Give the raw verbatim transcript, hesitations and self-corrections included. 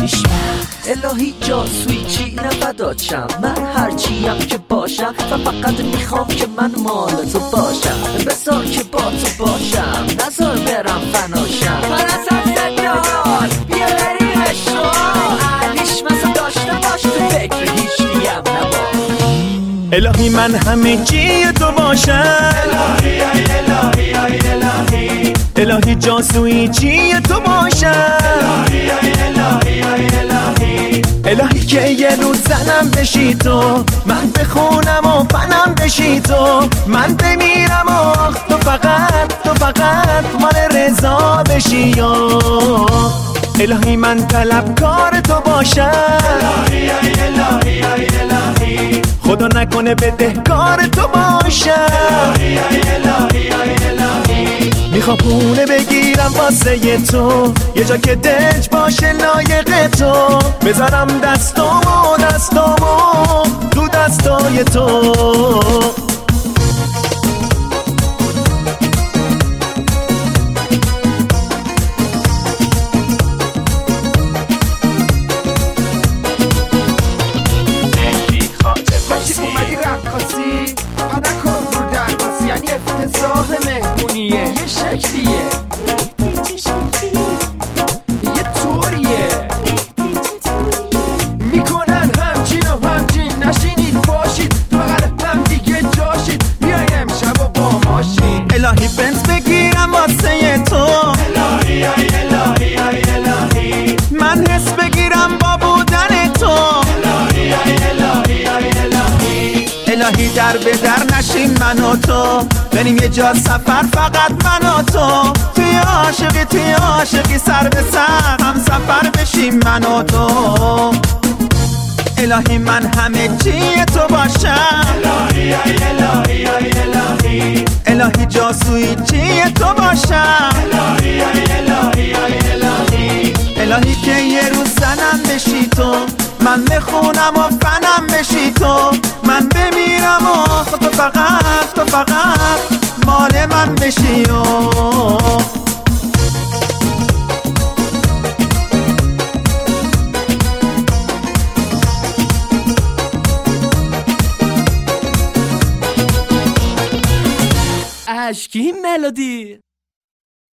پیش الهی جاسوی چی نفداچم، من هرچیم که باشم و فقط میخوام که من مال تو باشم، بسار که با تو باشم نزار برم فناشم. من از زندان بیا بریم اشتوان علیش مثلا داشته باش تو فکر هیچ دیم نباش. الهی من همه چی تو باشم، الهی ای الهی ای الهی الهی جاسوی چی تو باشم، الهی ای الهی ای الهی الهی که یه روز زنم بشی تو، من بخونم و فنم بشی تو، من بمیرم و آخ تو فقط تو فقط مال رضا بشی یا الهی من طلبکار تو باشم، الهی ای الهی ای الهی خدا نکنه بدهکار تو باشم. الهی ای الهی ای الهی میخوام پونه بگیرم واسه تو، یه جا که دلج باشه لایق تو، بذارم دستامو دستامو تو دستای تو. اومدی رقاصی ها نکن رو درباسی، یعنی افتضاح مهمونیه یه شکلیه یه طوریه میکنن همچین و همچین، نشینید باشید فقط هم دیگه جاشید، بیای امشب و با ماشین. الهی بنز بگیرم واسه تو، الهی ای الهی ای الهی من حس بگیرم با بودن تو، الهی ای الهی ای الهی الهی در به در نشیم من و تو، بریم یه جا سفر فقط من و تو، توی عاشقی توی عاشقی سر به سر هم سفر بشیم من و تو. الهی من همه چی تو باشم، الهی ای الهی ای الهی الهی جاسوی چی تو باشم، الهی ای الهی ای الهی الهی که یه روز زنم بشی تو، من بخونم و فنم بشی تو، من بمیرم و تو فقط تو فقط مال من بشی و اشکی ملودی